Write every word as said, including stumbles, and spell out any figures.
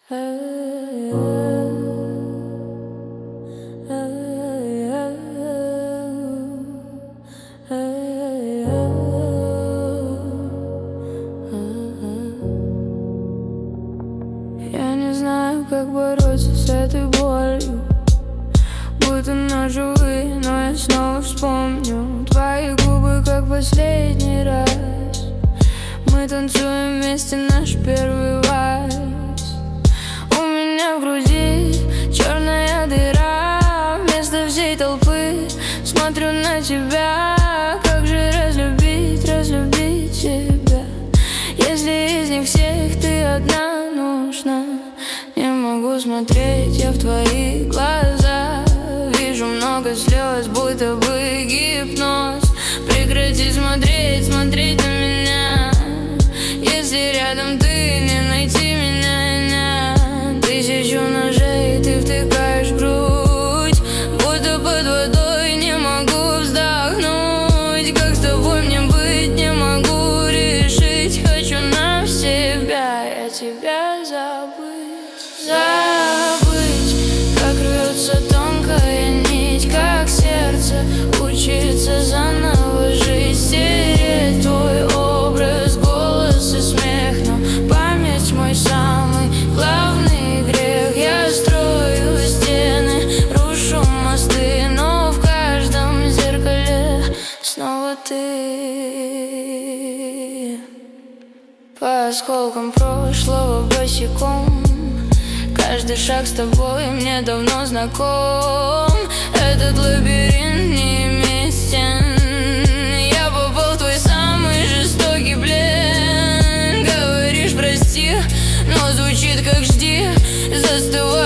Я не знаю, как бороться с этой болью, будто ножевые, но я снова вспомню твои губы, как последний раз. Мы танцуем вместе наш первый вальс. У меня в груди черная дыра. Вместо всей толпы смотрю на тебя. Как же разлюбить, разлюбить тебя, если из них всех ты одна нужна? Не могу смотреть я в твои глаза. Вижу много слез, будто бы гипноз. Прекрати смотреть, смотреть на меня. Если рядом ты, не найти меня. Тысячу ножей ты втыкаешь в грудь, будто под водой не могу вздохнуть. Как с тобой мне быть, не могу решить. Хочу на себя, я тебя забыть. Забыть, как рвется тонкая нить, как сердце учится заново жить. Стереть твой образ, голос и смех, но память мой самый главный грех. Я строю стены, рушу мосты, но в каждом зеркале снова ты. По осколкам прошлого босиком, каждый шаг с тобой мне давно знаком. Этот лабиринт не имеет стен. Я попал в твой самый жестокий плен. Говоришь прости, но звучит как жди. Застывай.